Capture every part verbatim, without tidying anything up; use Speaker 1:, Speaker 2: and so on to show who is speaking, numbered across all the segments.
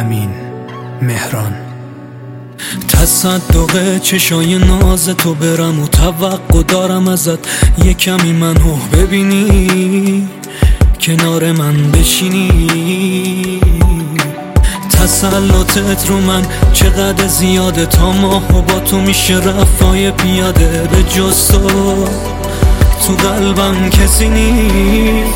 Speaker 1: امین مهران. تصدق چشای ناز تو برم و توقع دارم ازت یه کمی منو ببینی، کنار من بشینی. تسلطت رو من چقدر زیاده، تا ماه و با تو میشه رفای پیاده. به جز تو تو قلبم کسی نیست.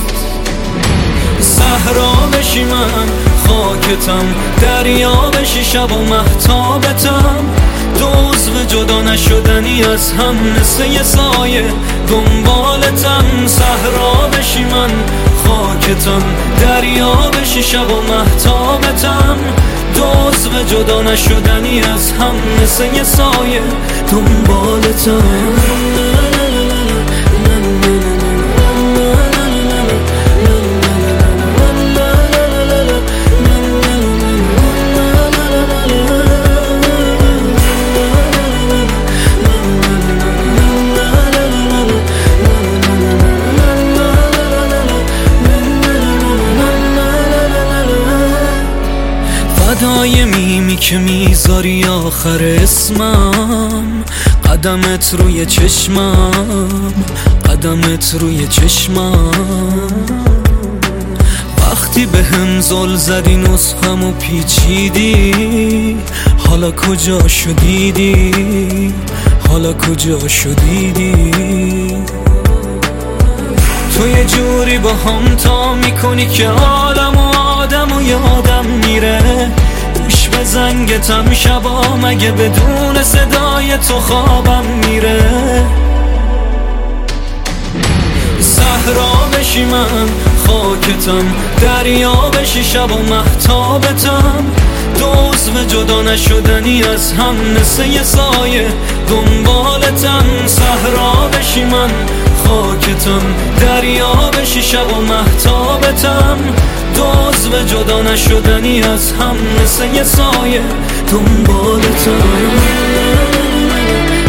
Speaker 1: صحرا بشی من خاکتم، دریا بشی شب و مهتابتم. دو عضو جدا نشدنی از هم مثل یه سایه دنبالتم. صحرا بشی من خاکتم، دریا بشی شب و مهتابتم. دو عضو جدا نشدنی از هم مثل یه سایه دنبالتم. فدای میمی که میذاری آخر اسمم، قدمت روی چشمم، قدمت روی چشمم. وقتی به هم زل زدی نسخم و پیچیدی، حالا کجا شدیدی، حالا کجا شدیدی. تو یه جوری با هم تا میکنی که عالم و آدم و یادم میره. گوش به زنگتم شبا مگه بدون صدای تو خوابم میره. صحرا بشی من خاکتم، دریا بشی شب و مهتابتم. دو عضو جدا نشدنی از هم مثل یه سایه دنبالتم. صحرا بشی من خاکتم، دریا بشی شب و مهتابتم. دو عضو جدا نشدنی از هم مثل یه سایه دنبالتم.